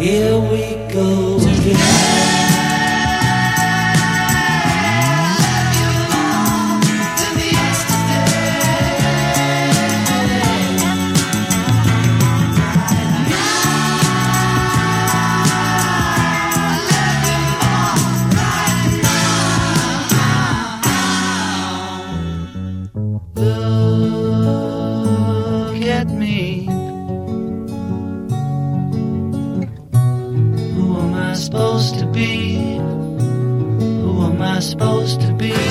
Here we go again. Look at me. Who am I supposed to be? Who am I supposed to be?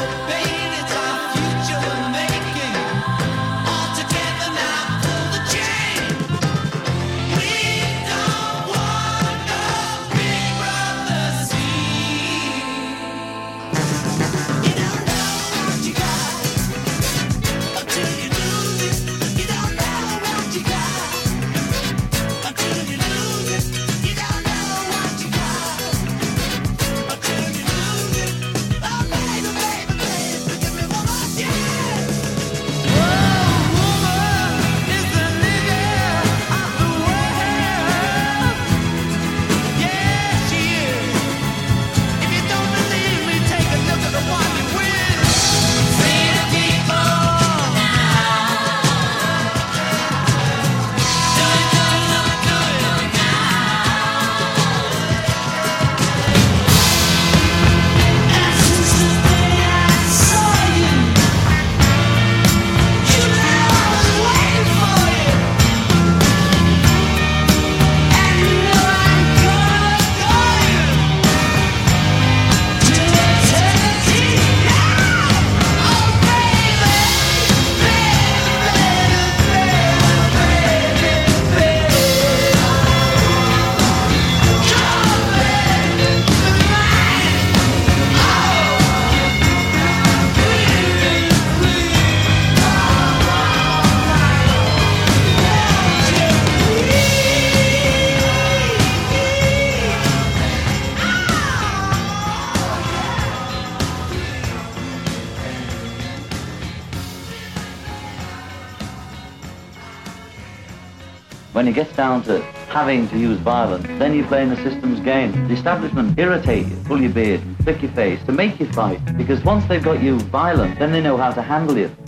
When it gets down to having to use violence, then you're playing the system's game. The establishment irritate you, pull your beard, flick your face to make you fight. Because once they've got you violent, then they know how to handle you.